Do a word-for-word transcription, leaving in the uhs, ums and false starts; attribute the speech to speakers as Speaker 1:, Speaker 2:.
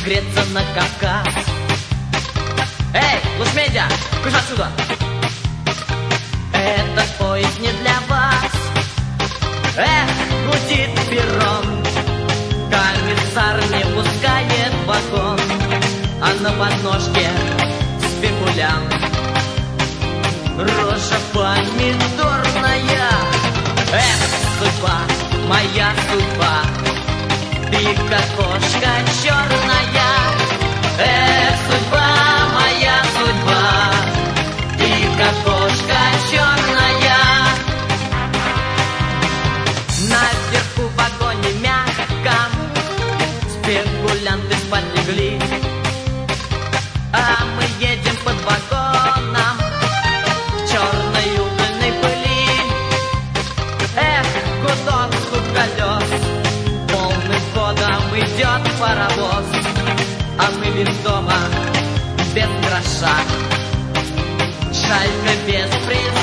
Speaker 1: греться на Кавказ. Эй, Лушмедиа, кыш отсюда! Этот поезд не для вас. Эх, гудит перрон, комиссар не пускает вагон, а на подножке спекулянт. Рожа помидорная. Эх, судьба, моя судьба, ты как кошка черная. Эх, судьба, моя судьба, ты как кошка черная. Наверху в вагоне мягко спекулянты спать легли, а мы едем под вагоном черной угольной пыли. Эх, гудок, стук колес, полным ходом идет паровоз, а мы без дома, без гроша, шалька без приза.